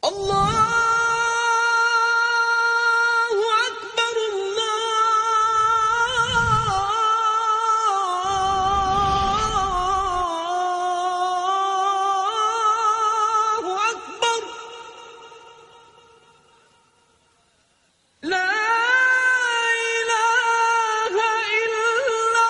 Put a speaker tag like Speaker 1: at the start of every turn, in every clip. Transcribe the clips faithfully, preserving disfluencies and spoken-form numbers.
Speaker 1: الله أكبر الله أكبر لا إله إلا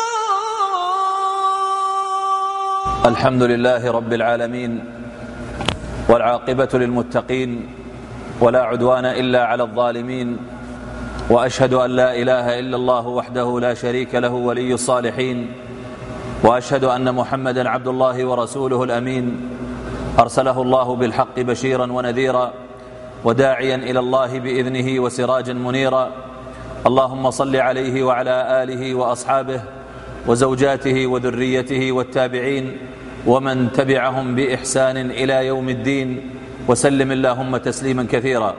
Speaker 1: الله.
Speaker 2: الحمد لله رب العالمين، والعاقبة للمتقين، ولا عدوان إلا على الظالمين، وأشهد أن لا إله إلا الله وحده لا شريك له ولي الصالحين، وأشهد أن محمدا عبد الله ورسوله الأمين، أرسله الله بالحق بشيرا ونذيرا وداعيا إلى الله بإذنه وسراجا منيرا. اللهم صل عليه وعلى آله وأصحابه وزوجاته وذريته والتابعين ومن تبعهم بإحسان إلى يوم الدين، وسلم اللهم تسليما كثيرا.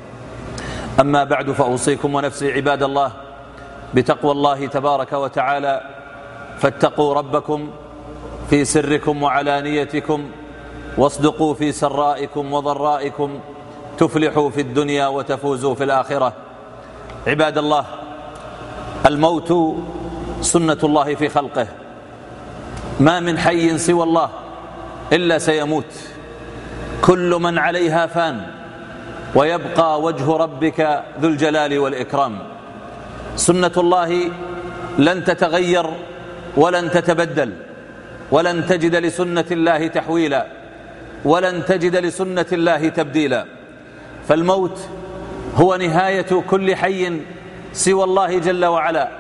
Speaker 2: أما بعد، فأوصيكم ونفسي عباد الله بتقوى الله تبارك وتعالى، فاتقوا ربكم في سركم وعلانيتكم، واصدقوا في سرائكم وضرائكم، تفلحوا في الدنيا وتفوزوا في الآخرة. عباد الله، الموت سنة الله في خلقه، ما من حي سوى الله إلا سيموت، كل من عليها فان، ويبقى وجه ربك ذو الجلال والإكرام. سنة الله لن تتغير ولن تتبدل، ولن تجد لسنة الله تحويلا، ولن تجد لسنة الله تبديلا. فالموت هو نهاية كل حي سوى الله جل وعلا،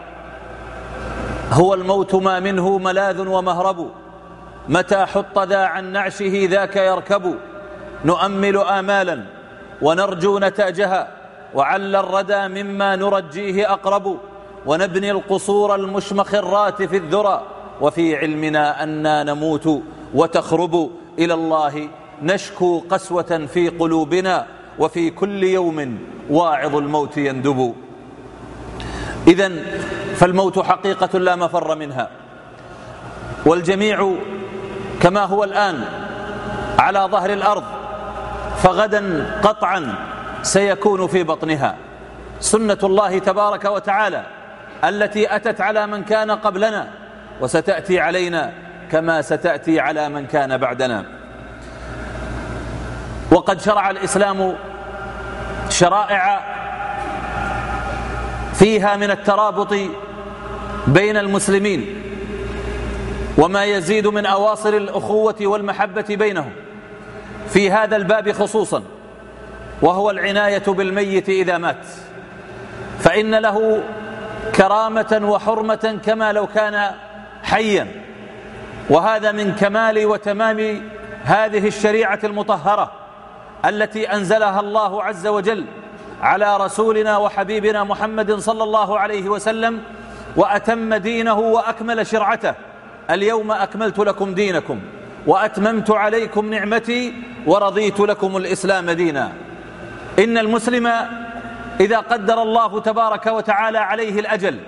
Speaker 2: هو الموت ما منه ملاذ ومهرب، متى حط ذا عن نعشه ذاك يركب. نؤمل آمالا ونرجو نتاجها، وعل الردى مما نرجيه أقرب، ونبني القصور المشمخرات في الذرى، وفي علمنا أننا نموت وتخرب. إلى الله نشكو قسوة في قلوبنا، وفي كل يوم واعظ الموت يندب. إذن فالموت حقيقة لا مفر منها، والجميع كما هو الآن على ظهر الأرض، فغدا قطعا سيكون في بطنها. سنة الله تبارك وتعالى التي أتت على من كان قبلنا، وستأتي علينا كما ستأتي على من كان بعدنا. وقد شرع الإسلام شرائع فيها من الترابط بين المسلمين، وما يزيد من أواصر الأخوة والمحبة بينهم في هذا الباب خصوصا، وهو العناية بالميت إذا مات، فإن له كرامة وحرمة كما لو كان حيا. وهذا من كمال وتمام هذه الشريعة المطهرة التي أنزلها الله عز وجل على رسولنا وحبيبنا محمد صلى الله عليه وسلم، وأتم دينه وأكمل شرعته. اليوم أكملت لكم دينكم وأتممت عليكم نعمتي ورضيت لكم الإسلام دينا. إن المسلم إذا قدر الله تبارك وتعالى عليه الأجل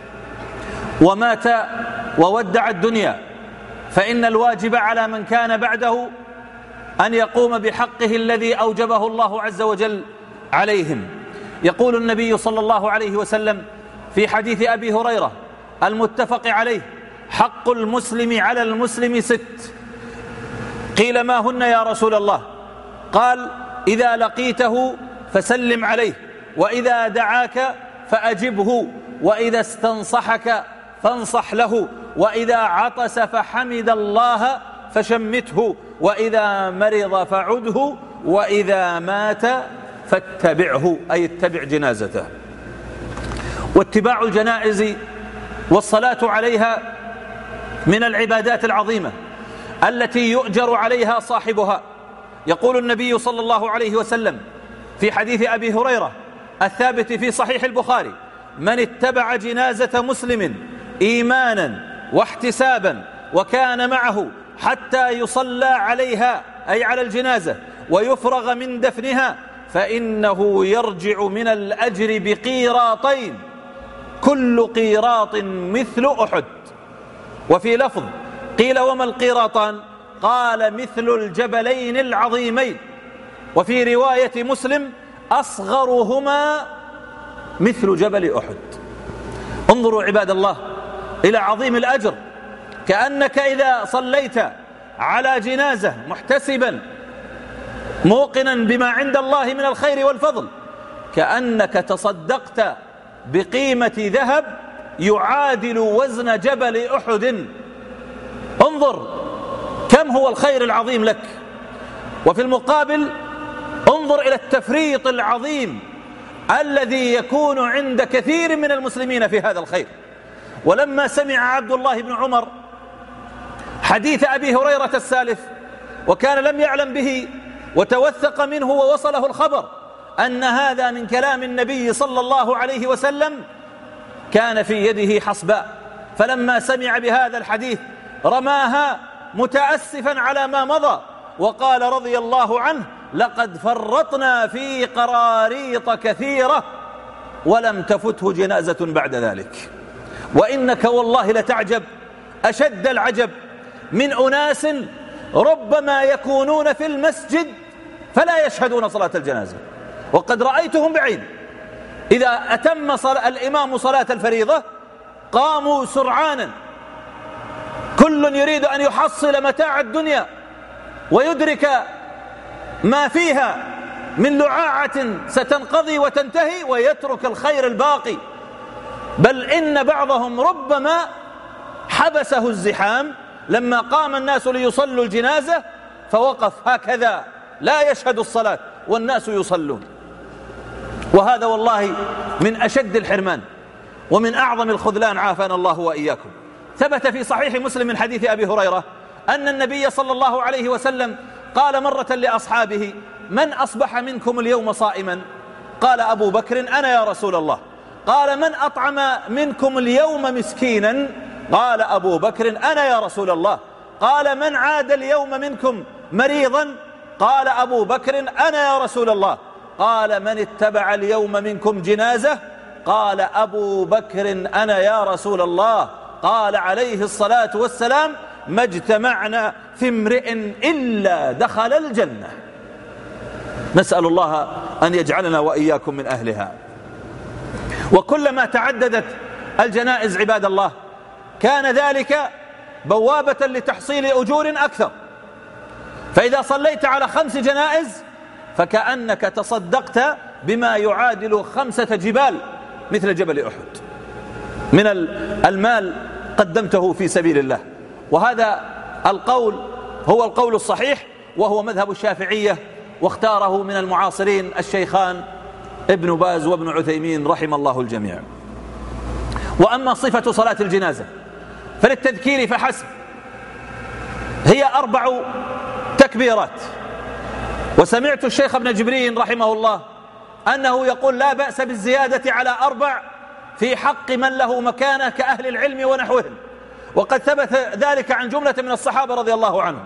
Speaker 2: ومات وودع الدنيا، فإن الواجب على من كان بعده أن يقوم بحقه الذي أوجبه الله عز وجل عليهم. يقول النبي صلى الله عليه وسلم في حديث أبي هريرة المتفق عليه: حق المسلم على المسلم ست. قيل: ما هن يا رسول الله؟ قال: إذا لقيته فسلم عليه، وإذا دعاك فأجبه، وإذا استنصحك فانصح له، وإذا عطس فحمد الله فشمته، وإذا مرض فعده، وإذا مات فاتبعه، أي اتبع جنازته. واتباع الجنائز والصلاة عليها من العبادات العظيمة التي يؤجر عليها صاحبها. يقول النبي صلى الله عليه وسلم في حديث أبي هريرة الثابت في صحيح البخاري: من اتبع جنازة مسلم إيمانا واحتسابا وكان معه حتى يصلى عليها، أي على الجنازة، ويفرغ من دفنها، فإنه يرجع من الأجر بقيراطين، كل قيراط مثل أحد. وفي لفظ قيل: وما القيراطان؟ قال: مثل الجبلين العظيمين. وفي رواية مسلم أصغرهما مثل جبل أحد. انظروا عباد الله إلى عظيم الأجر، كأنك إذا صليت على جنازة محتسبا موقنا بما عند الله من الخير والفضل، كأنك تصدقت بقيمة ذهب يعادل وزن جبل أحد. انظر كم هو الخير العظيم لك. وفي المقابل انظر إلى التفريط العظيم الذي يكون عند كثير من المسلمين في هذا الخير. ولما سمع عبد الله بن عمر حديث أبي هريرة السالف وكان لم يعلم به وتوثق منه ووصله الخبر أن هذا من كلام النبي صلى الله عليه وسلم، كان في يده حصباء، فلما سمع بهذا الحديث رماها متأسفا على ما مضى وقال رضي الله عنه: لقد فرطنا في قراريط كثيرة ولم تفته جنازة بعد ذلك. وإنك والله لتعجب أشد العجب من أناس ربما يكونون في المسجد فلا يشهدون صلاة الجنازة، وقد رأيتهم بعيد إذا أتم صلاة الإمام صلاة الفريضة قاموا سرعانا، كل يريد أن يحصل متاع الدنيا ويدرك ما فيها من لعاعة ستنقضي وتنتهي ويترك الخير الباقي. بل إن بعضهم ربما حبسه الزحام لما قام الناس ليصلوا الجنازة فوقف هكذا لا يشهد الصلاة والناس يصلون. وهذا والله من أشد الحرمان ومن أعظم الخذلان، عافانا الله وإياكم. ثبت في صحيح مسلم من حديث أبي هريرة أن النبي صلى الله عليه وسلم قال مرة لأصحابه: من أصبح منكم اليوم صائما؟ قال أبو بكر: أنا يا رسول الله. قال: من أطعم منكم اليوم مسكينا؟ قال أبو بكر: أنا يا رسول الله. قال: من عاد اليوم منكم مريضا؟ قال أبو بكر: أنا يا رسول الله. قال: من اتبع اليوم منكم جنازة؟ قال أبو بكر: أنا يا رسول الله. قال عليه الصلاة والسلام: ما اجتمعنا في امرئ إلا دخل الجنة. نسأل الله أن يجعلنا وإياكم من أهلها. وكلما تعددت الجنائز عباد الله كان ذلك بوابة لتحصيل أجور أكثر. فإذا صليت على خمس جنائز فكأنك تصدقت بما يعادل خمسة جبال مثل جبل أحد من المال قدمته في سبيل الله. وهذا القول هو القول الصحيح، وهو مذهب الشافعية، واختاره من المعاصرين الشيخان ابن باز وابن عثيمين رحم الله الجميع. وأما صفة صلاة الجنازة فللتذكير فحسب، هي أربع تكبيرات. وسمعت الشيخ ابن جبرين رحمه الله أنه يقول: لا بأس بالزيادة على أربع في حق من له مكانة كأهل العلم ونحوهم، وقد ثبت ذلك عن جملة من الصحابة رضي الله عنهم.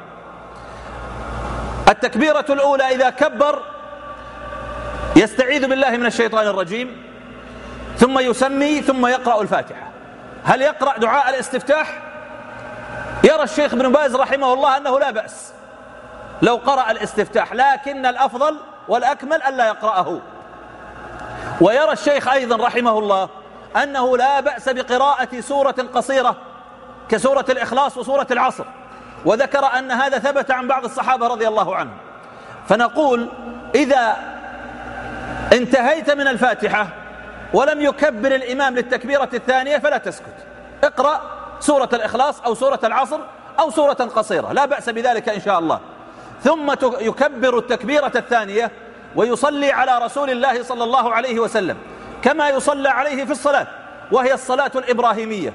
Speaker 2: التكبيرة الأولى إذا كبر يستعيذ بالله من الشيطان الرجيم، ثم يسمي، ثم يقرأ الفاتحة. هل يقرأ دعاء الاستفتاح؟ يرى الشيخ ابن باز رحمه الله أنه لا بأس لو قرأ الاستفتاح، لكن الأفضل والأكمل ألا يقرأه. ويرى الشيخ أيضا رحمه الله أنه لا بأس بقراءة سورة قصيرة كسورة الإخلاص وسورة العصر، وذكر أن هذا ثبت عن بعض الصحابة رضي الله عنهم. فنقول: إذا انتهيت من الفاتحة ولم يكبر الإمام للتكبيرة الثانية فلا تسكت، اقرأ سورة الإخلاص أو سورة العصر أو سورة قصيرة، لا بأس بذلك إن شاء الله. ثم يكبر التكبيرة الثانية ويصلي على رسول الله صلى الله عليه وسلم كما يصلى عليه في الصلاة، وهي الصلاة الإبراهيمية،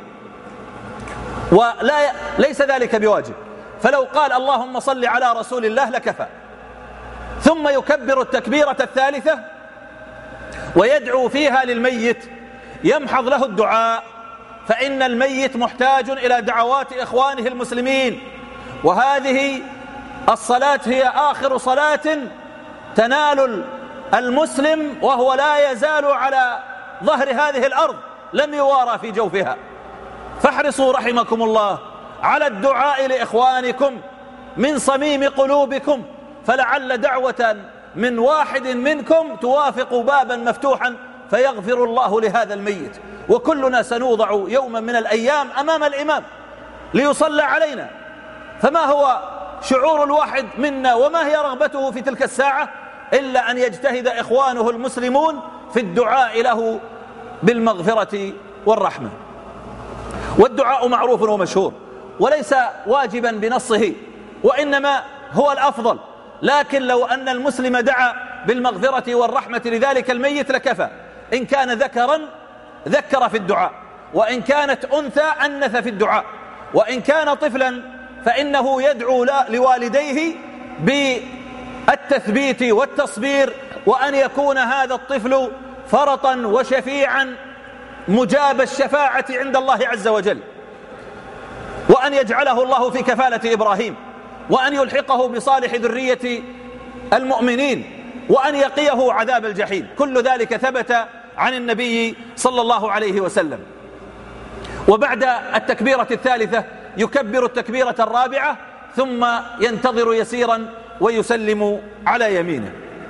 Speaker 2: ولا ليس ذلك بواجب، فلو قال اللهم صل على رسول الله لكفى. ثم يكبر التكبيرة الثالثة ويدعو فيها للميت، يمحض له الدعاء، فإن الميت محتاج إلى دعوات إخوانه المسلمين، وهذه الصلاة هي آخر صلاة تنال المسلم وهو لا يزال على ظهر هذه الأرض لم يوارى في جوفها. فاحرصوا رحمكم الله على الدعاء لإخوانكم من صميم قلوبكم، فلعل دعوة من واحد منكم توافق بابا مفتوحا فيغفر الله لهذا الميت، وكلنا سنوضع يوما من الأيام أمام الإمام ليصلى علينا. فما هو شعور الواحد منا وما هي رغبته في تلك الساعة إلا أن يجتهد إخوانه المسلمون في الدعاء له بالمغفرة والرحمة. والدعاء معروف ومشهور وليس واجبا بنصه، وإنما هو الأفضل، لكن لو أن المسلم دعا بالمغفرة والرحمة لذلك الميت لكفى. إن كان ذكرا ذكر في الدعاء، وإن كانت أنثى أنث في الدعاء، وإن كان طفلا فإنه يدعو لوالديه بالتثبيت والتصبير، وأن يكون هذا الطفل فرطا وشفيعا مجاب الشفاعة عند الله عز وجل، وأن يجعله الله في كفالة إبراهيم، وأن يلحقه بصالح ذرية المؤمنين، وأن يقيه عذاب الجحيم. كل ذلك ثبت عن النبي صلى الله عليه وسلم. وبعد التكبيرة الثالثة يكبر التكبيرة الرابعة، ثم ينتظر يسيرا ويسلم على يمينه.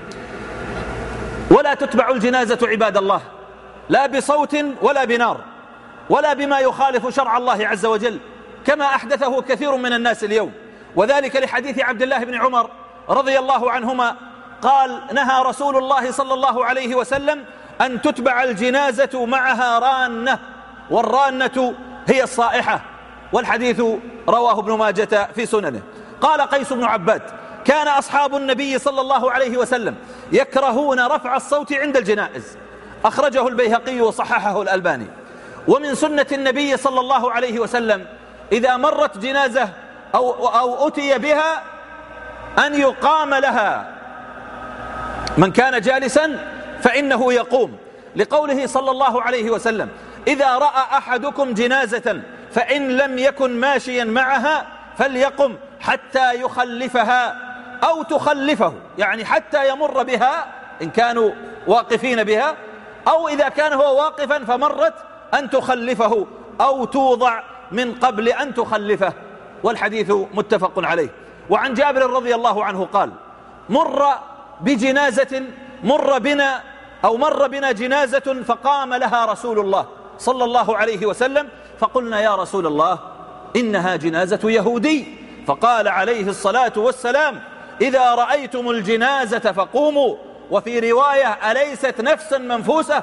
Speaker 2: ولا تتبع الجنازة عباد الله لا بصوت ولا بنار ولا بما يخالف شرع الله عز وجل، كما أحدثه كثير من الناس اليوم، وذلك لحديث عبد الله بن عمر رضي الله عنهما قال: نهى رسول الله صلى الله عليه وسلم أن تتبع الجنازة معها رانة، والرانة هي الصائحة، والحديث رواه ابن ماجة في سننه. قال قيس بن عباد: كان أصحاب النبي صلى الله عليه وسلم يكرهون رفع الصوت عند الجنائز، أخرجه البيهقي وصححه الألباني. ومن سنة النبي صلى الله عليه وسلم إذا مرت جنازة أو, أو أتي بها أن يقام لها، من كان جالسا فإنه يقوم، لقوله صلى الله عليه وسلم: إذا رأى أحدكم جنازة فإن لم يكن ماشيا معها فليقم حتى يخلفها أو تخلفه، يعني حتى يمر بها إن كانوا واقفين بها، أو إذا كان هو واقفا فمرت أن تخلفه أو توضع من قبل أن تخلفه. والحديث متفق عليه. وعن جابر رضي الله عنه قال: مر بجنازة مر بنا أو مر بنا جنازة فقام لها رسول الله صلى الله عليه وسلم، فقلنا: يا رسول الله إنها جنازة يهودي. فقال عليه الصلاة والسلام: إذا رأيتم الجنازة فقوموا. وفي رواية: أليست نفسا منفوسة؟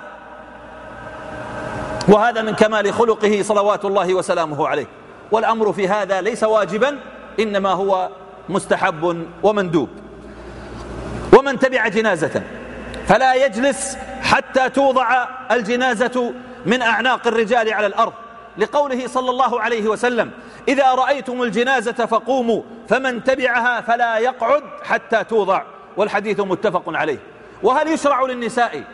Speaker 2: وهذا من كمال خلقه صلوات الله وسلامه عليه. والأمر في هذا ليس واجبا، إنما هو مستحب ومندوب. ومن تبع جنازة فلا يجلس حتى توضع الجنازة من أعناق الرجال على الأرض، لقوله صلى الله عليه وسلم: إذا رأيتم الجنازة فقوموا، فمن تبعها فلا يقعد حتى توضع. والحديث متفق عليه. وهل يشرع للنساء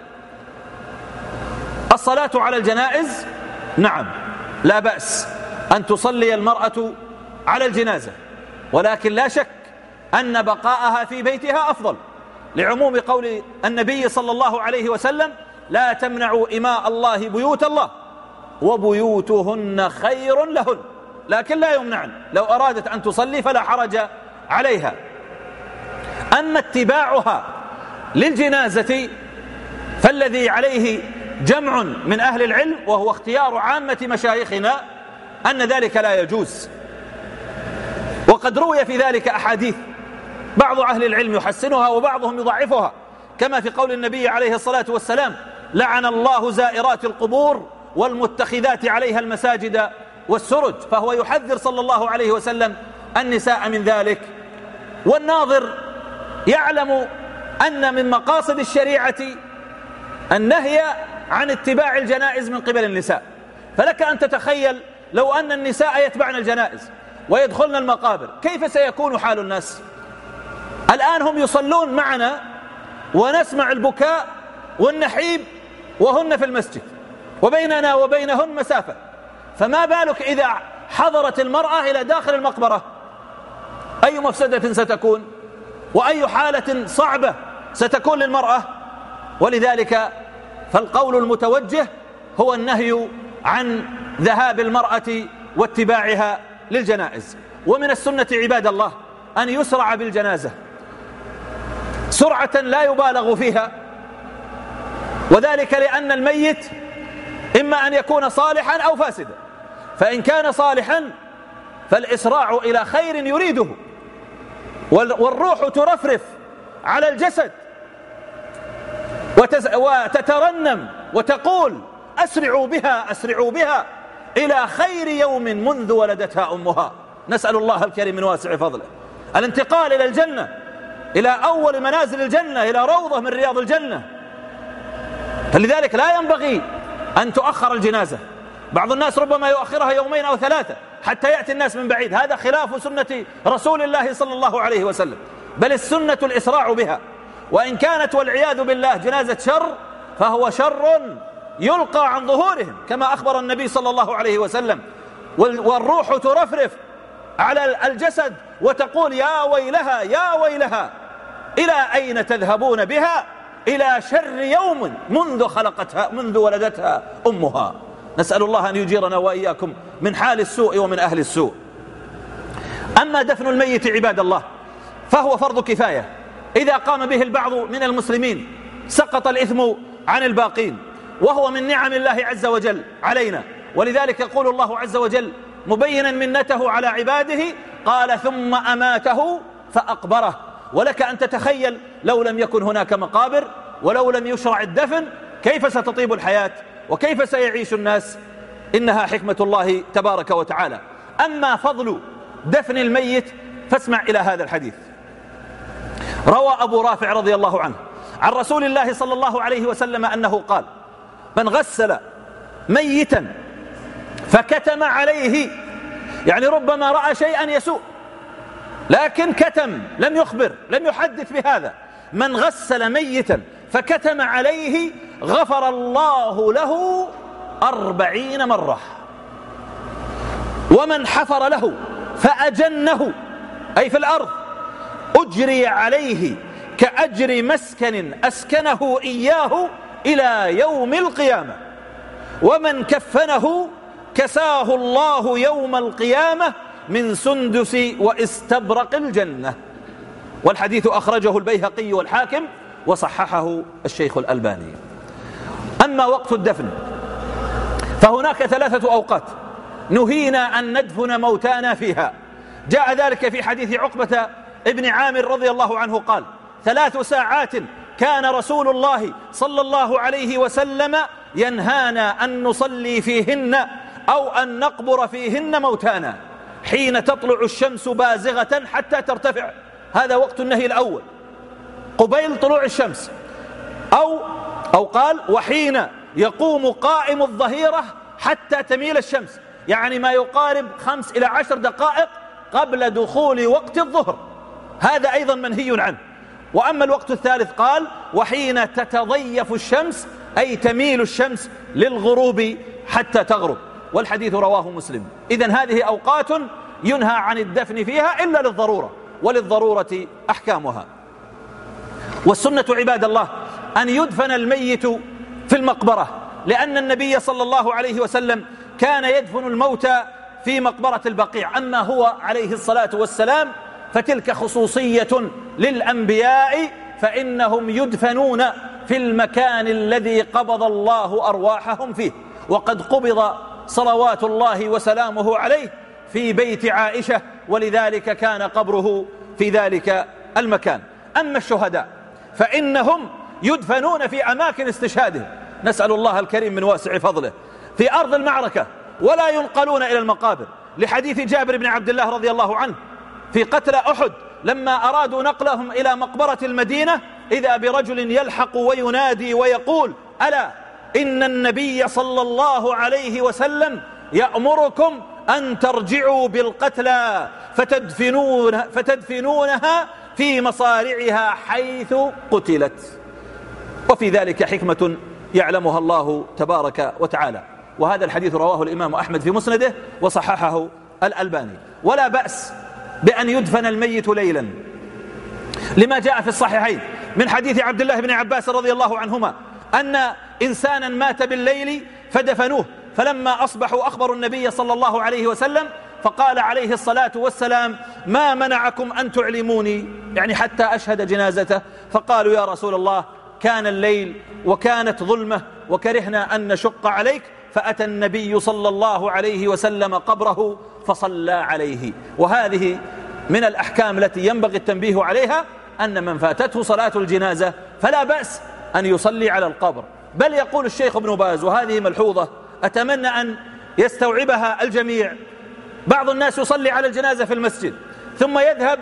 Speaker 2: الصلاة على الجنائز؟ نعم، لا بأس أن تصلي المرأة على الجنازة، ولكن لا شك أن بقاءها في بيتها أفضل، لعموم قول النبي صلى الله عليه وسلم: لا تمنعوا إماء الله بيوت الله وبيوتهن خير لهن، لكن لا يمنعن، لو أرادت أن تصلي فلا حرج عليها. أما اتباعها للجنازة فالذي عليه جمع من أهل العلم، وهو اختيار عامة مشايخنا، أن ذلك لا يجوز. وقد روي في ذلك أحاديث بعض أهل العلم يحسنها وبعضهم يضعفها، كما في قول النبي عليه الصلاة والسلام: لعن الله زائرات القبور والمتخذات عليها المساجد والسرج. فهو يحذر صلى الله عليه وسلم النساء من ذلك. والناظر يعلم أن من مقاصد الشريعة النهي عن اتباع الجنائز من قبل النساء، فلك أن تتخيل لو أن النساء يتبعن الجنائز ويدخلن المقابر، كيف سيكون حال الناس؟ الآن هم يصلون معنا ونسمع البكاء والنحيب وهن في المسجد، وبيننا وبينهن مسافة، فما بالك إذا حضرت المرأة إلى داخل المقبرة؟ أي مفسدة ستكون، وأي حالة صعبة ستكون للمرأة. ولذلك فالقول المتوجه هو النهي عن ذهاب المرأة واتباعها للجنائز. ومن السنة عباد الله أن يسرع بالجنازة، سرعة لا يبالغ فيها، وذلك لأن الميت إما أن يكون صالحا أو فاسدا، فإن كان صالحا فالإسراع إلى خير يريده، والروح ترفرف على الجسد وتترنم وتقول أسرعوا بها أسرعوا بها إلى خير يوم منذ ولدتها أمها. نسأل الله الكريم من واسع فضله الانتقال إلى الجنة، إلى أول منازل الجنة، إلى روضة من رياض الجنة. فلذلك لا ينبغي أن تؤخر الجنازة. بعض الناس ربما يؤخرها يومين أو ثلاثة حتى يأتي الناس من بعيد، هذا خلاف سنة رسول الله صلى الله عليه وسلم، بل السنة الإسراع بها. وإن كانت والعياذ بالله جنازة شر فهو شر يلقى عن ظهورهم، كما أخبر النبي صلى الله عليه وسلم، والروح ترفرف على الجسد وتقول يا ويلها يا ويلها، إلى أين تذهبون بها؟ إلى شر يوم منذ خلقتها منذ ولدتها أمها. نسأل الله أن يجيرنا وإياكم من حال السوء ومن أهل السوء. أما دفن الميت عباد الله فهو فرض كفاية، إذا قام به البعض من المسلمين سقط الإثم عن الباقين، وهو من نعم الله عز وجل علينا. ولذلك يقول الله عز وجل مبينا منته على عباده قال ثم أماته فأقبره. ولك أن تتخيل لو لم يكن هناك مقابر ولو لم يشرع الدفن كيف ستطيب الحياة وكيف سيعيش الناس. إنها حكمة الله تبارك وتعالى. أما فضل دفن الميت فاسمع إلى هذا الحديث. روى أبو رافع رضي الله عنه عن رسول الله صلى الله عليه وسلم أنه قال من غسل ميتا فكتم عليه، يعني ربما رأى شيئا يسوء لكن كتم، لم يخبر لم يحدث بهذا، من غسل ميتا فكتم عليه غفر الله له أربعين مرة. ومن حفر له فأجنه أي في الأرض أجري عليه كأجر مسكن أسكنه إياه إلى يوم القيامة. ومن كفنه كساه الله يوم القيامة من سندس واستبرق الجنة. والحديث أخرجه البيهقي والحاكم وصححه الشيخ الألباني. أما وقت الدفن فهناك ثلاثة أوقات نهينا أن ندفن موتانا فيها. جاء ذلك في حديث عقبة ابن عامر رضي الله عنه قال ثلاث ساعات كان رسول الله صلى الله عليه وسلم ينهانا أن نصلي فيهن أو أن نقبر فيهن موتانا، حين تطلع الشمس بازغة حتى ترتفع، هذا وقت النهي الأول قبيل طلوع الشمس، أو, أو قال وحين يقوم قائم الظهيرة حتى تميل الشمس، يعني ما يقارب خمس إلى عشر دقائق قبل دخول وقت الظهر، هذا أيضا منهي عنه. وأما الوقت الثالث قال وحين تتضيف الشمس أي تميل الشمس للغروب حتى تغرب، والحديث رواه مسلم. إذن هذه أوقات ينهى عن الدفن فيها إلا للضرورة، وللضرورة أحكامها. والسنة عباد الله أن يدفن الميت في المقبرة، لأن النبي صلى الله عليه وسلم كان يدفن الموتى في مقبرة البقيع. أما هو عليه الصلاة والسلام فتلك خصوصية للأنبياء، فإنهم يدفنون في المكان الذي قبض الله أرواحهم فيه، وقد قبض صلوات الله وسلامه عليه في بيت عائشة، ولذلك كان قبره في ذلك المكان. أما الشهداء فإنهم يدفنون في أماكن استشهادهم، نسأل الله الكريم من واسع فضله، في أرض المعركة ولا ينقلون إلى المقابر، لحديث جابر بن عبد الله رضي الله عنه في قتل أحد لما أرادوا نقلهم إلى مقبرة المدينة إذا برجل يلحق وينادي ويقول ألا إن النبي صلى الله عليه وسلم يأمركم أن ترجعوا بالقتلى فتدفنون فتدفنونها في مصارعها حيث قتلت. وفي ذلك حكمة يعلمها الله تبارك وتعالى. وهذا الحديث رواه الإمام أحمد في مسنده وصححه الألباني. ولا بأس بأن يدفن الميت ليلا، لما جاء في الصحيحين من حديث عبد الله بن عباس رضي الله عنهما أن إنسانا مات بالليل فدفنوه، فلما أصبحوا أخبروا النبي صلى الله عليه وسلم فقال عليه الصلاة والسلام: ما منعكم أن تعلموني، يعني حتى أشهد جنازته؟ فقالوا: يا رسول الله، كان الليل وكانت ظلمة وكرهنا أن نشق عليك، فأتى النبي صلى الله عليه وسلم قبره فصلى عليه. وهذه من الأحكام التي ينبغي التنبيه عليها، أن من فاتته صلاة الجنازة فلا بأس أن يصلي على القبر. بل يقول الشيخ ابن باز، وهذه ملحوظة أتمنى أن يستوعبها الجميع: بعض الناس يصلي على الجنازة في المسجد ثم يذهب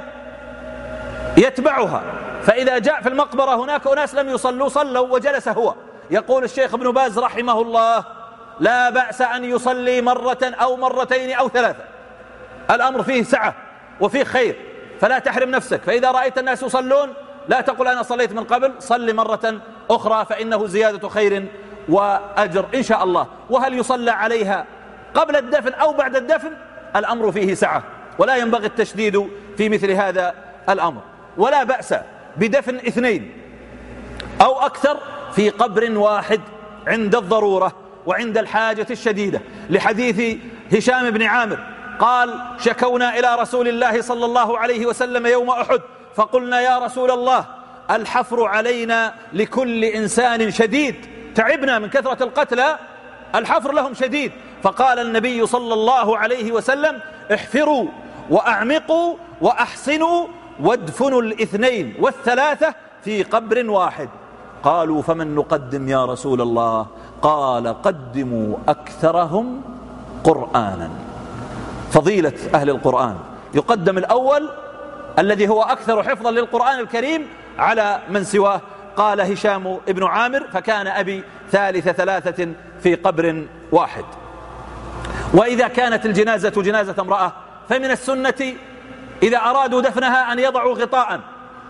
Speaker 2: يتبعها، فإذا جاء في المقبرة هناك أناس لم يصلوا صلوا وجلس هو. يقول الشيخ ابن باز رحمه الله: لا بأس أن يصلي مرة أو مرتين أو ثلاثة، الأمر فيه سعة وفيه خير، فلا تحرم نفسك. فإذا رأيت الناس يصلون لا تقل أنا صليت من قبل، صلي مرة أخرى، فإنه زيادة خير وأجر إن شاء الله. وهل يصلى عليها قبل الدفن أو بعد الدفن؟ الأمر فيه سعة، ولا ينبغي التشديد في مثل هذا الأمر. ولا بأس بدفن اثنين أو أكثر في قبر واحد عند الضرورة وعند الحاجة الشديدة، لحديث هشام بن عامر قال: شكونا إلى رسول الله صلى الله عليه وسلم يوم أحد فقلنا: يا رسول الله، الحفر علينا لكل إنسان شديد، تعبنا من كثرة القتلى، الحفر لهم شديد. فقال النبي صلى الله عليه وسلم: احفروا وأعمقوا وأحسنوا وادفنوا الاثنين والثلاثة في قبر واحد. قالوا: فمن نقدم يا رسول الله؟ قال: قدموا أكثرهم قرآنا. فضيلة أهل القرآن، يقدم الأول الذي هو أكثر حفظا للقرآن الكريم على من سواه. قال هشام ابن عامر: فكان أبي ثالث ثلاثة في قبر واحد. وإذا كانت الجنازة جنازة امرأة فمن السنة إذا أرادوا دفنها أن يضعوا غطاء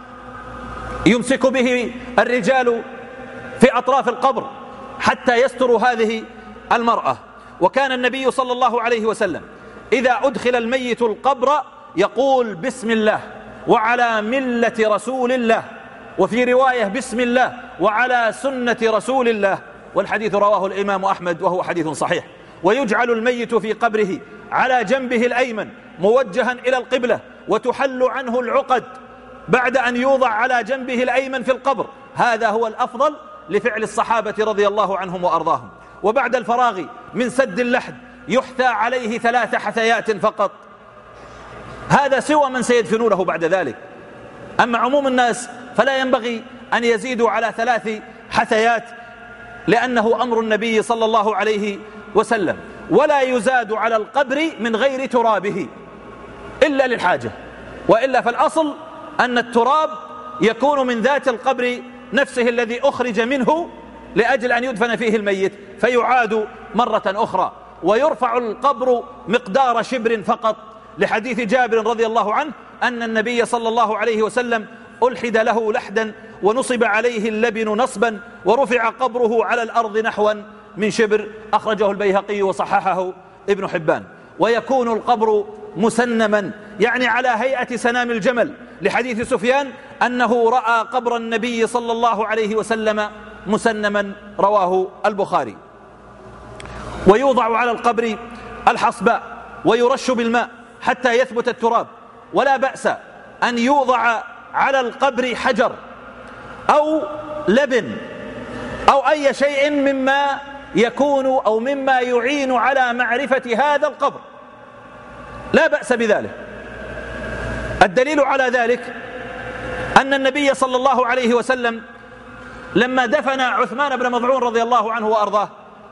Speaker 2: يمسك به الرجال في أطراف القبر حتى يستروا هذه المرأة. وكان النبي صلى الله عليه وسلم إذا أدخل الميت القبر يقول: بسم الله وعلى ملة رسول الله، وفي رواية: بسم الله وعلى سنة رسول الله. والحديث رواه الإمام أحمد وهو حديث صحيح. ويجعل الميت في قبره على جنبه الأيمن موجها إلى القبلة، وتحل عنه العقد بعد أن يوضع على جنبه الأيمن في القبر. هذا هو الأفضل لفعل الصحابة رضي الله عنهم وأرضاهم. وبعد الفراغ من سد اللحد يحثى عليه ثلاث حثيات فقط، هذا سوى من سيدفنونه بعد ذلك. أما عموم الناس فلا ينبغي أن يزيدوا على ثلاث حثيات، لأنه أمر النبي صلى الله عليه وسلم. ولا يزاد على القبر من غير ترابه إلا للحاجة، وإلا فالأصل أن التراب يكون من ذات القبر نفسه الذي أخرج منه لأجل أن يدفن فيه الميت، فيعاد مرة أخرى. ويرفع القبر مقدار شبر فقط، لحديث جابر رضي الله عنه أن النبي صلى الله عليه وسلم ألحد له لحدا ونصب عليه اللبن نصبا ورفع قبره على الأرض نحوا من شبر، أخرجه البيهقي وصححه ابن حبان. ويكون القبر مسنما، يعني على هيئة سنام الجمل، لحديث سفيان أنه رأى قبر النبي صلى الله عليه وسلم مسنما، رواه البخاري. ويوضع على القبر الحصباء ويرش بالماء حتى يثبت التراب. ولا بأس أن يوضع على القبر حجر أو لبن أو أي شيء مما يكون أو مما يعين على معرفة هذا القبر، لا بأس بذلك. الدليل على ذلك أن النبي صلى الله عليه وسلم لما دفن عثمان بن مظعون رضي الله عنه وأرضاه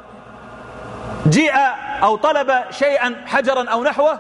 Speaker 2: جيء أو طلب شيئا حجرا أو نحوه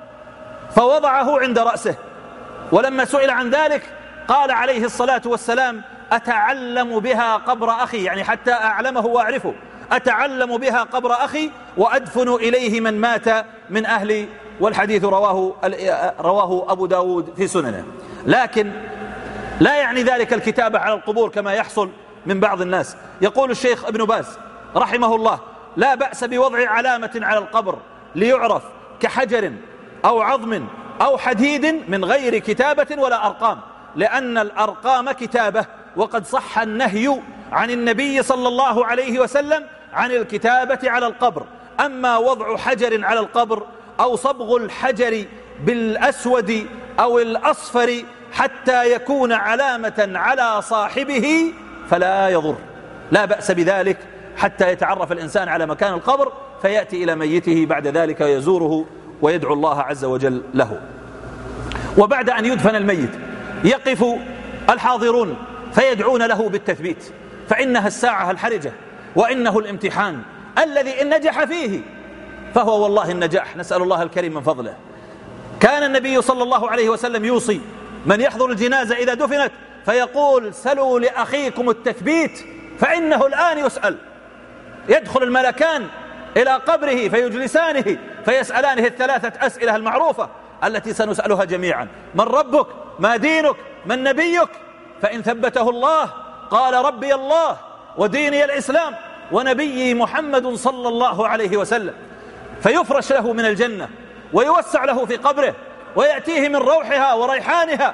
Speaker 2: فوضعه عند رأسه، ولما سئل عن ذلك قال عليه الصلاة والسلام: أتعلم بها قبر أخي، يعني حتى أعلمه وأعرفه، أتعلم بها قبر أخي وأدفن إليه من مات من أهلي. والحديث رواه, رواه أبو داود في سننه. لكن لا يعني ذلك الكتابة على القبور كما يحصل من بعض الناس. يقول الشيخ ابن باز رحمه الله: لا بأس بوضع علامة على القبر ليعرف كحجر أو عظم أو حديد من غير كتابة ولا أرقام، لأن الأرقام كتابة، وقد صح النهي عن النبي صلى الله عليه وسلم عن الكتابة على القبر. أما وضع حجر على القبر أو صبغ الحجر بالأسود أو الأصفر حتى يكون علامة على صاحبه فلا يضر، لا بأس بذلك حتى يتعرف الإنسان على مكان القبر فيأتي إلى ميته بعد ذلك يزوره ويدعو الله عز وجل له. وبعد أن يدفن الميت يقف الحاضرون فيدعون له بالتثبيت، فإنها الساعة الحرجة وإنه الامتحان الذي إن نجح فيه فهو والله النجاح، نسأل الله الكريم من فضله. كان النبي صلى الله عليه وسلم يوصي من يحضر الجنازة إذا دفنت فيقول سلوا لأخيكم التثبيت فإنه الآن يسأل. يدخل الملكان إلى قبره فيجلسانه فيسألانه الثلاثة أسئلة المعروفة التي سنسألها جميعا: من ربك؟ ما دينك؟ من نبيك؟ فإن ثبته الله قال ربي الله وديني الإسلام ونبيي محمد صلى الله عليه وسلم، فيفرش له من الجنة ويوسع له في قبره ويأتيه من روحها وريحانها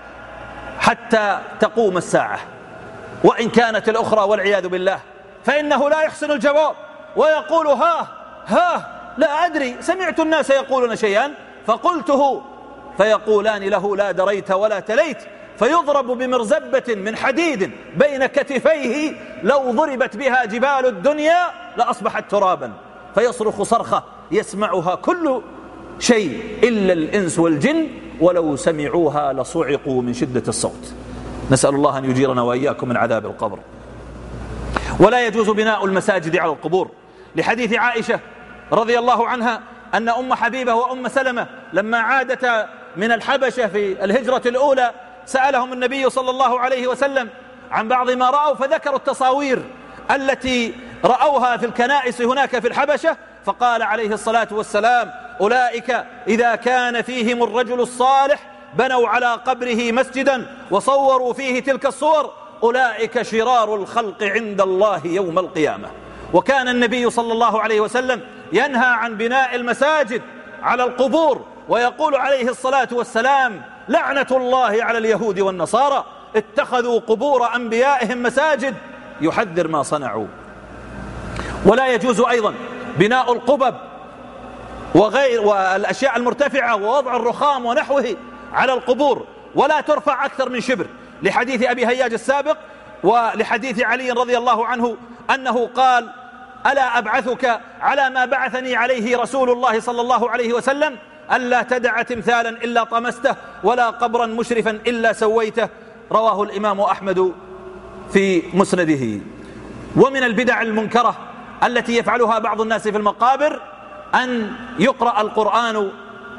Speaker 2: حتى تقوم الساعة. وإن كانت الأخرى والعياذ بالله فإنه لا يحسن الجواب ويقول ها ها لا أدري، سمعت الناس يقولون شيئا فقلته، فيقولان له لا دريت ولا تليت، فيضرب بمرزبة من حديد بين كتفيه لو ضربت بها جبال الدنيا لأصبحت ترابا، فيصرخ صرخة يسمعها كل شيء إلا الإنس والجن ولو سمعوها لصعقوا من شدة الصوت. نسأل الله أن يجيرنا وإياكم من عذاب القبر. ولا يجوز بناء المساجد على القبور، لحديث عائشة رضي الله عنها أن أم حبيبة وأم سلمة لما عادتا من الحبشة في الهجرة الأولى سألهم النبي صلى الله عليه وسلم عن بعض ما رأوا، فذكروا التصاوير التي رأوها في الكنائس هناك في الحبشة، فقال عليه الصلاة والسلام: أولئك إذا كان فيهم الرجل الصالح بنوا على قبره مسجدا وصوروا فيه تلك الصور، أولئك شرار الخلق عند الله يوم القيامة. وكان النبي صلى الله عليه وسلم ينهى عن بناء المساجد على القبور، ويقول عليه الصلاة والسلام: لعنة الله على اليهود والنصارى اتخذوا قبور أنبيائهم مساجد، يحذر ما صنعوا. ولا يجوز أيضا بناء القبب وغير والأشياء المرتفعة ووضع الرخام ونحوه على القبور، ولا ترفع أكثر من شبر، لحديث أبي هياج السابق ولحديث علي رضي الله عنه أنه قال: ألا أبعثك على ما بعثني عليه رسول الله صلى الله عليه وسلم، ألا تدع تمثالا إلا طمسته ولا قبرا مشرفا إلا سويته. رواه الإمام أحمد في مسنده. ومن البدع المنكرة التي يفعلها بعض الناس في المقابر أن يقرأ القرآن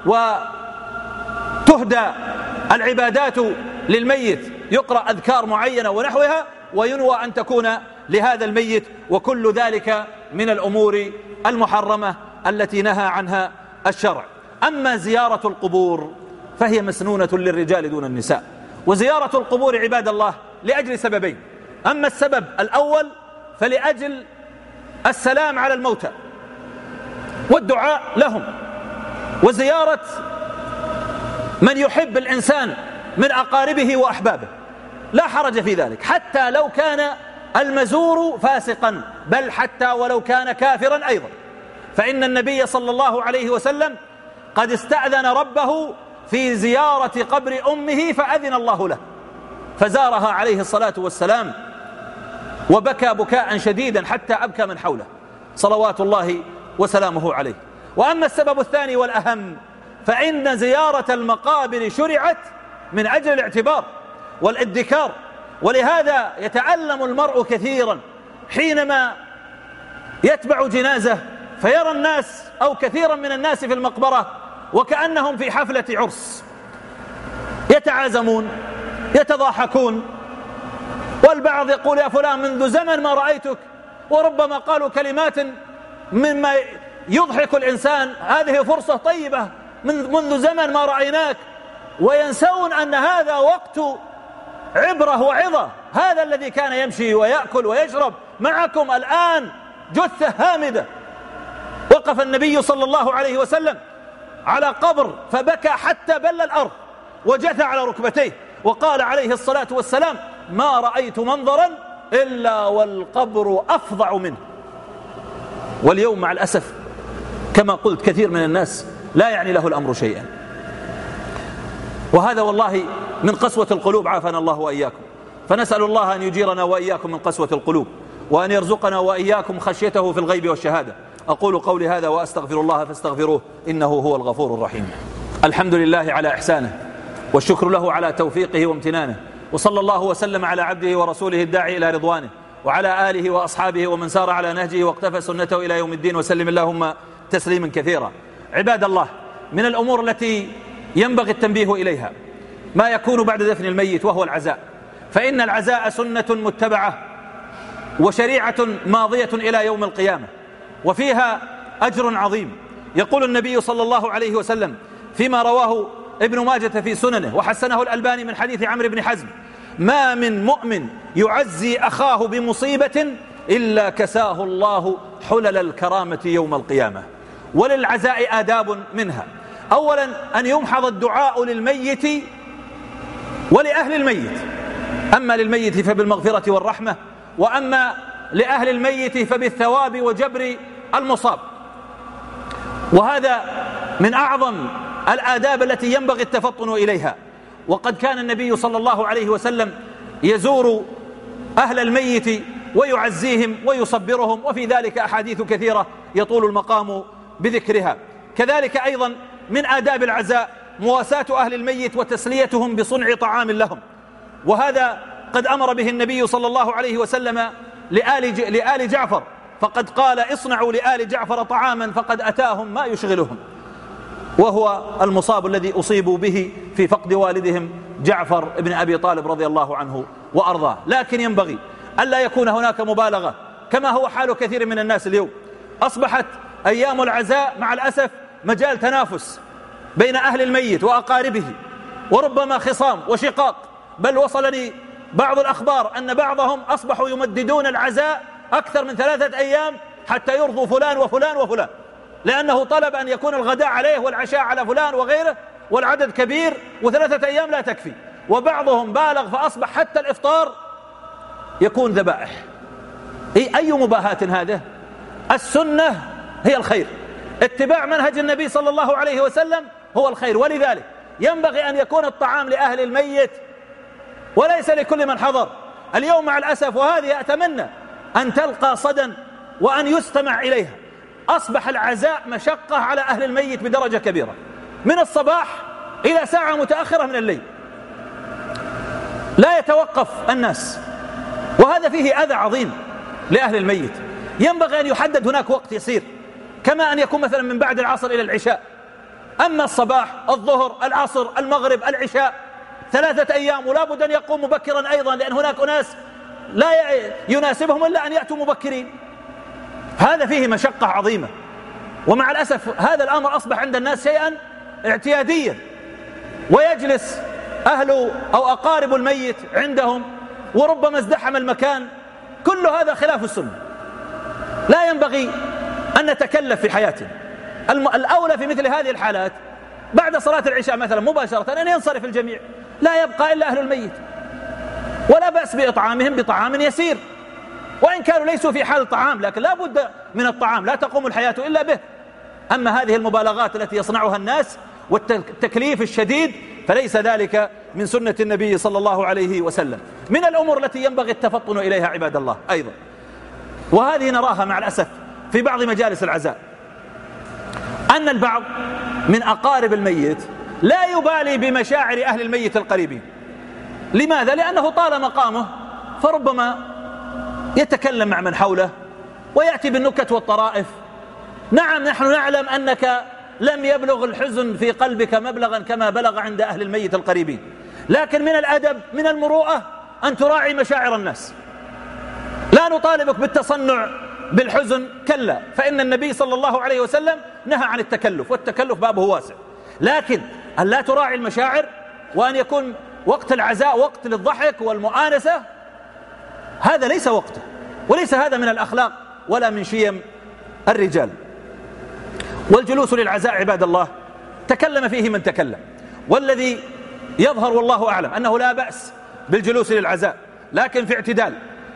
Speaker 2: وتهدى العبادات للميت، يقرأ أذكار معينة ونحوها وينوى أن تكون لهذا الميت، وكل ذلك من الأمور المحرمة التي نهى عنها الشرع. أما زيارة القبور فهي مسنونة للرجال دون النساء. وزيارة القبور عباد الله لأجل سببين: أما السبب الأول فلأجل السلام على الموتى والدعاء لهم، وزيارة من يحب الإنسان من أقاربه وأحبابه، لا حرج في ذلك حتى لو كان المزور فاسقا، بل حتى ولو كان كافرا أيضا، فإن النبي صلى الله عليه وسلم قد استأذن ربه في زيارة قبر أمه فأذن الله له، فزارها عليه الصلاة والسلام وبكى بكاء شديدا حتى أبكى من حوله صلوات الله وسلامه عليه. وأما السبب الثاني والأهم فإن زيارة المقابر شرعت من أجل الاعتبار والادكار، ولهذا يتألم المرء كثيرا حينما يتبع جنازة فيرى الناس أو كثيرا من الناس في المقبرة وكأنهم في حفلة عرس، يتعازمون يتضاحكون، والبعض يقول: يا فلان منذ زمن ما رأيتك، وربما قالوا كلمات مما يضحك الإنسان، هذه فرصة طيبة منذ زمن ما رأيناك، وينسون أن هذا وقت عبرة وعظة. هذا الذي كان يمشي ويأكل ويشرب معكم الآن جثة هامدة. وقف النبي صلى الله عليه وسلم على قبر فبكى حتى بل الأرض وجثى على ركبتيه، وقال عليه الصلاة والسلام: ما رأيت منظرا إلا والقبر أفظع منه. واليوم مع الأسف كما قلت كثير من الناس لا يعني له الأمر شيئا. وهذا والله من قسوة القلوب، عافانا الله وإياكم. فنسأل الله أن يجيرنا وإياكم من قسوة القلوب، وأن يرزقنا وإياكم خشيته في الغيب والشهادة. أقول قولي هذا وأستغفر الله فاستغفروه إنه هو الغفور الرحيم. الحمد لله على إحسانه، والشكر له على توفيقه وامتنانه، وصلى الله وسلم على عبده ورسوله الداعي إلى رضوانه، وعلى آله وأصحابه ومن سار على نهجه واقتفى سنته إلى يوم الدين، وسلم اللهم تسليما كثيرا. عباد الله، من الأمور التي ينبغي التنبيه إليها ما يكون بعد دفن الميت، وهو العزاء. فإن العزاء سنة متبعة وشريعة ماضية إلى يوم القيامة، وفيها أجر عظيم. يقول النبي صلى الله عليه وسلم فيما رواه ابن ماجة في سننه وحسنه الألباني من حديث عمرو بن حزم: ما من مؤمن يعزي أخاه بمصيبة إلا كساه الله حلل الكرامة يوم القيامة. وللعزاء آداب منها: أولا أن يمحض الدعاء للميت ولأهل الميت، أما للميت فبالمغفرة والرحمة، وأما لأهل الميت فبالثواب وجبر المصاب. وهذا من أعظم الآداب التي ينبغي التفطن إليها. وقد كان النبي صلى الله عليه وسلم يزور أهل الميت ويعزيهم ويصبرهم، وفي ذلك أحاديث كثيرة يطول المقام بذكرها. كذلك أيضا من آداب العزاء مواساة أهل الميت وتسليتهم بصنع طعام لهم، وهذا قد أمر به النبي صلى الله عليه وسلم لآل, لآل جعفر، فقد قال: اصنعوا لآل جعفر طعاما فقد أتاهم ما يشغلهم، وهو المصاب الذي أصيبوا به في فقد والدهم جعفر بن أبي طالب رضي الله عنه وأرضاه. لكن ينبغي ألا يكون هناك مبالغة كما هو حال كثير من الناس اليوم. أصبحت أيام العزاء مع الأسف مجال تنافس بين أهل الميت وأقاربه، وربما خصام وشقاق. بل وصلني بعض الأخبار أن بعضهم أصبحوا يمددون العزاء أكثر من ثلاثة أيام حتى يرضوا فلان وفلان وفلان، لأنه طلب أن يكون الغداء عليه والعشاء على فلان وغيره، والعدد كبير وثلاثة أيام لا تكفي. وبعضهم بالغ فأصبح حتى الإفطار يكون ذبائح. أي مباهاة هذا؟ السنة هي الخير، اتباع منهج النبي صلى الله عليه وسلم هو الخير. ولذلك ينبغي أن يكون الطعام لأهل الميت وليس لكل من حضر. اليوم مع الأسف، وهذه أتمنى أن تلقى صدى وأن يستمع إليها، أصبح العزاء مشقة على أهل الميت بدرجة كبيرة، من الصباح إلى ساعة متأخرة من الليل لا يتوقف الناس، وهذا فيه أذى عظيم لأهل الميت. ينبغي أن يحدد هناك وقت يسير، كما أن يكون مثلا من بعد العصر إلى العشاء. أما الصباح، الظهر، العصر، المغرب، العشاء، ثلاثة أيام، ولا بد أن يقوم مبكرا أيضا، لأن هناك أناس لا يناسبهم إلا أن يأتوا مبكرين. هذا فيه مشقة عظيمة، ومع الأسف هذا الأمر أصبح عند الناس شيئا اعتياديا، ويجلس أهل أو أقارب الميت عندهم وربما ازدحم المكان. كل هذا خلاف السنة. لا ينبغي أن نتكلف في حياتنا. الأولى في مثل هذه الحالات بعد صلاة العشاء مثلا مباشرة أن ينصرف الجميع، لا يبقى إلا أهل الميت، ولا بأس بإطعامهم بطعام يسير، وإن كانوا ليسوا في حال طعام، لكن لا بد من الطعام، لا تقوم الحياة إلا به. أما هذه المبالغات التي يصنعها الناس والتكليف الشديد فليس ذلك من سنة النبي صلى الله عليه وسلم. من الأمور التي ينبغي التفطن إليها عباد الله أيضا، وهذه نراها مع الأسف في بعض مجالس العزاء، أن البعض من أقارب الميت لا يبالي بمشاعر أهل الميت القريبين. لماذا؟ لأنه طال مقامه، فربما يتكلم مع من حوله ويأتي بالنكت والطرائف. نعم، نحن نعلم أنك لم يبلغ الحزن في قلبك مبلغا كما بلغ عند أهل الميت القريبين، لكن من الأدب من المروءة أن تراعي مشاعر الناس. لا نطالبك بالتصنع بالحزن، كلا، فإن النبي صلى الله عليه وسلم نهى عن التكلف، والتكلف بابه واسع، لكن أن لا تراعي المشاعر، وأن يكون وقت العزاء وقت للضحك والمؤانسة، هذا ليس وقته، وليس هذا من الأخلاق ولا من شيم الرجال. والجلوس للعزاء عباد الله تكلم فيه من تكلم، والذي يظهر والله أعلم أنه لا بأس بالجلوس للعزاء، لكن في اعتدال.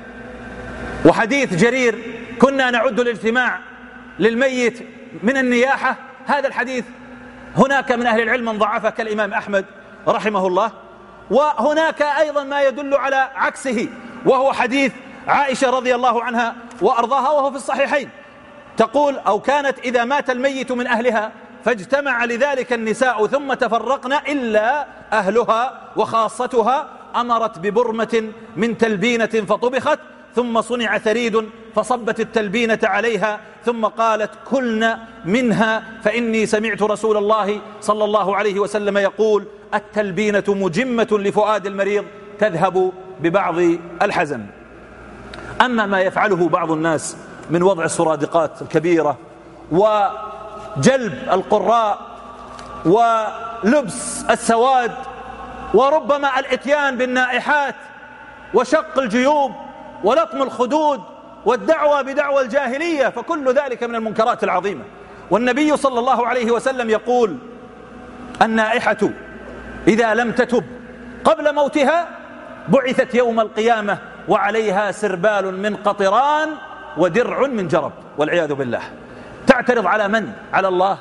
Speaker 2: وحديث جرير: كنا نعد الاجتماع للميت من النياحة، هذا الحديث هناك من أهل العلم من ضعفه كالإمام أحمد رحمه الله. وهناك أيضا ما يدل على عكسه، وهو حديث عائشة رضي الله عنها وأرضاها وهو في الصحيحين، تقول: أو كانت إذا مات الميت من أهلها فاجتمع لذلك النساء ثم تفرقن إلا أهلها وخاصتها أمرت ببرمة من تلبينة فطبخت، ثم صنع ثريد فصبت التلبينة عليها، ثم قالت: كلن منها فإني سمعت رسول الله صلى الله عليه وسلم يقول: التلبينة مجمة لفؤاد المريض تذهب ببعض الحزن. أما ما يفعله بعض الناس من وضع السرادقات الكبيرة وجلب القراء ولبس السواد وربما الاتيان بالنائحات وشق الجيوب ولطم الخدود والدعوة بدعوى الجاهلية، فكل ذلك من المنكرات العظيمة. والنبي صلى الله عليه وسلم يقول: النائحة إذا لم تتب قبل موتها بعثت يوم القيامة وعليها سربال من قطران ودرع من جرب، والعياذ بالله. تعترض على من؟ على الله؟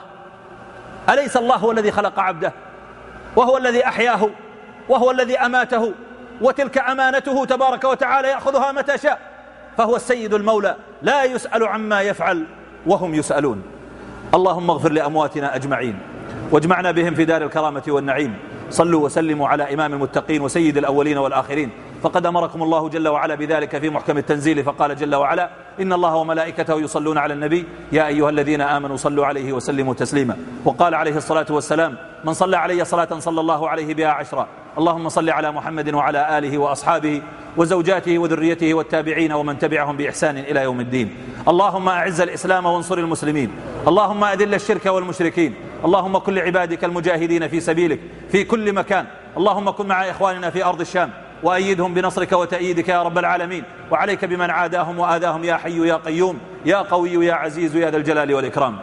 Speaker 2: أليس الله هو الذي خلق عبده وهو الذي أحياه وهو الذي أماته، وتلك أمانته تبارك وتعالى يأخذها متى شاء، فهو السيد المولى لا يسأل عما يفعل وهم يسألون. اللهم اغفر لأمواتنا أجمعين واجمعنا بهم في دار الكرامة والنعيم. صلوا وسلموا على إمام المتقين وسيد الأولين والآخرين، فقد أمركم الله جل وعلا بذلك في محكم التنزيل، فقال جل وعلا: إن الله وملائكته يصلون على النبي يا أيها الذين آمنوا صلوا عليه وسلموا تسليما. وقال عليه الصلاة والسلام: من صلى علي صلاة صلى الله عليه بها عشرا. اللهم صل على محمد وعلى آله وأصحابه وزوجاته وذريته والتابعين ومن تبعهم بإحسان إلى يوم الدين. اللهم أعز الإسلام وانصر المسلمين، اللهم أذل الشرك والمشركين، اللهم كن لعبادك المجاهدين في سبيلك في كل مكان، اللهم كن مع إخواننا في أرض الشام وأيدهم بنصرك وتأييدك يا رب العالمين، وعليك بمن عاداهم وآذاهم يا حي يا قيوم يا قوي يا عزيز يا ذا الجلال والإكرام.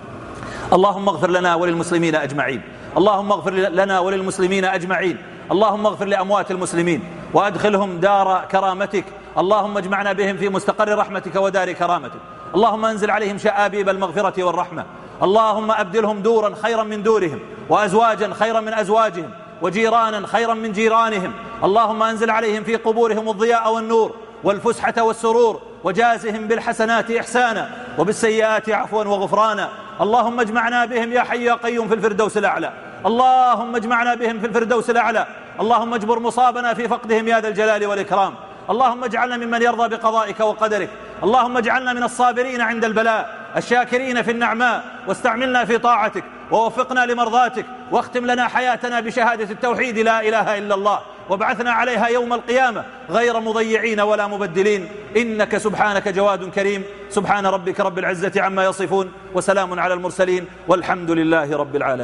Speaker 2: اللهم اغفر لنا وللمسلمين أجمعين، اللهم اغفر لنا وللمسلمين أجمعين، اللهم اغفر لأموات المسلمين وأدخلهم دار كرامتك، اللهم اجمعنا بهم في مستقر رحمتك ودار كرامتك، اللهم انزل عليهم شآبيب المغفرة والرحمة، اللهم أبدلهم دورا خيرا من دورهم وأزواجا خيرا من أزواجهم وجيرانا خيرا من جيرانهم، اللهم أنزل عليهم في قبورهم الضياء والنور والفسحة والسرور، وجازهم بالحسنات إحسانا وبالسيئات عفوا وغفرانا. اللهم اجمعنا بهم يا حي يا قيوم في الفردوس الأعلى، اللهم اجمعنا بهم في الفردوس الأعلى، اللهم اجبر مصابنا في فقدهم يا ذا الجلال والإكرام، اللهم اجعلنا ممن يرضى بقضائك وقدرك، اللهم اجعلنا من الصابرين عند البلاء الشاكرين في النعماء، واستعملنا في طاعتك ووفقنا لمرضاتك، واختم لنا حياتنا بشهادة التوحيد لا إله إلا الله، وابعثنا عليها يوم القيامة غير مضيعين ولا مبدلين، إنك سبحانك جواد كريم. سبحان ربك رب العزة عما يصفون وسلام على المرسلين والحمد لله رب العالمين.